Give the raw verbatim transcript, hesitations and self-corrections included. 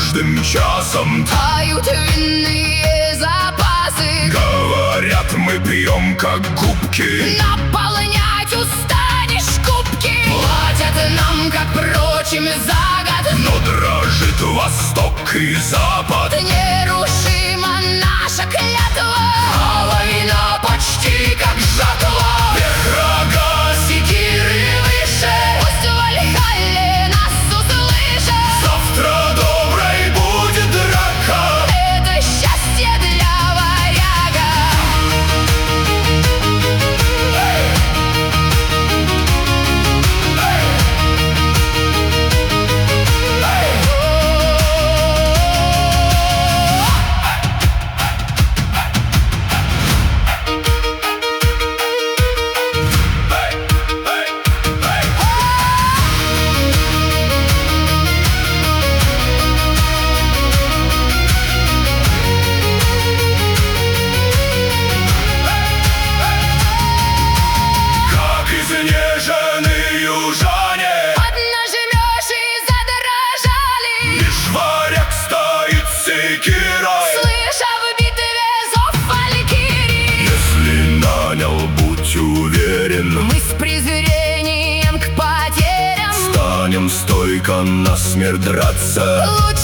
каждым часом тают винные запасы. Говорят, мы пьем как губки, наполнять устанешь кубки. Платят нам, как прочим, за год, но дрожит Восток и Запад. Нерушима наша клятва, а война почти как жатва. Вверх рога, секиры выше, пусть в Вальхалле нас услышат. Завтра доброй будет драка, Это счастье для варяга. Изнеженные южане, Поднажмешь и задрожали. лишь варяг стоит с секирой. Слыша в битве зов валькирий, Если нанял, будь уверен, мы с презрением к потерям станем стойко насмерть драться. лучше